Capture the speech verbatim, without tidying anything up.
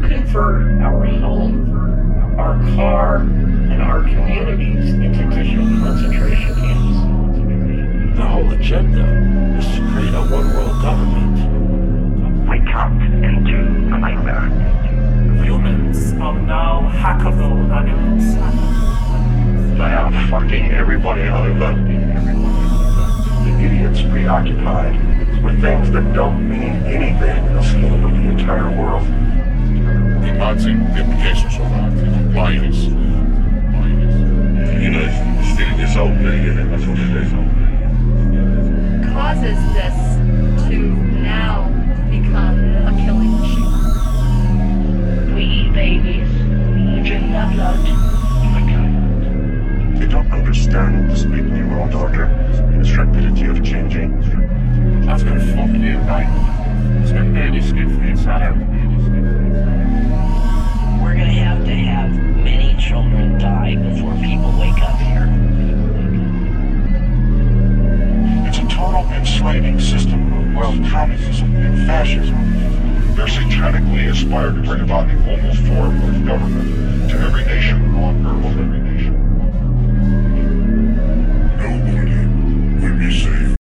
convert our home, our car, and our communities into digital concentration camps. The whole agenda is to create a one-world government. We tapped into a nightmare. Humans are now hackable animals. They have fucking everybody out of them. The idiots preoccupied with things that don't mean anything in the scheme of the entire world. Imagine the implications of that, compliance. You know, stealing your soul, yeah, that's what it is. Causes this to now become a killing machine. We eat babies. We drink their blood. They don't understand this big new world order and its rapidity of changing. That's gonna fuck you, right? It's gonna really skip for inside. We're gonna have to have many children die before people wake up here. It's a total enslaving system of world communism and fascism. They're satanically aspire to bring about a global form of government to every nation on Earth.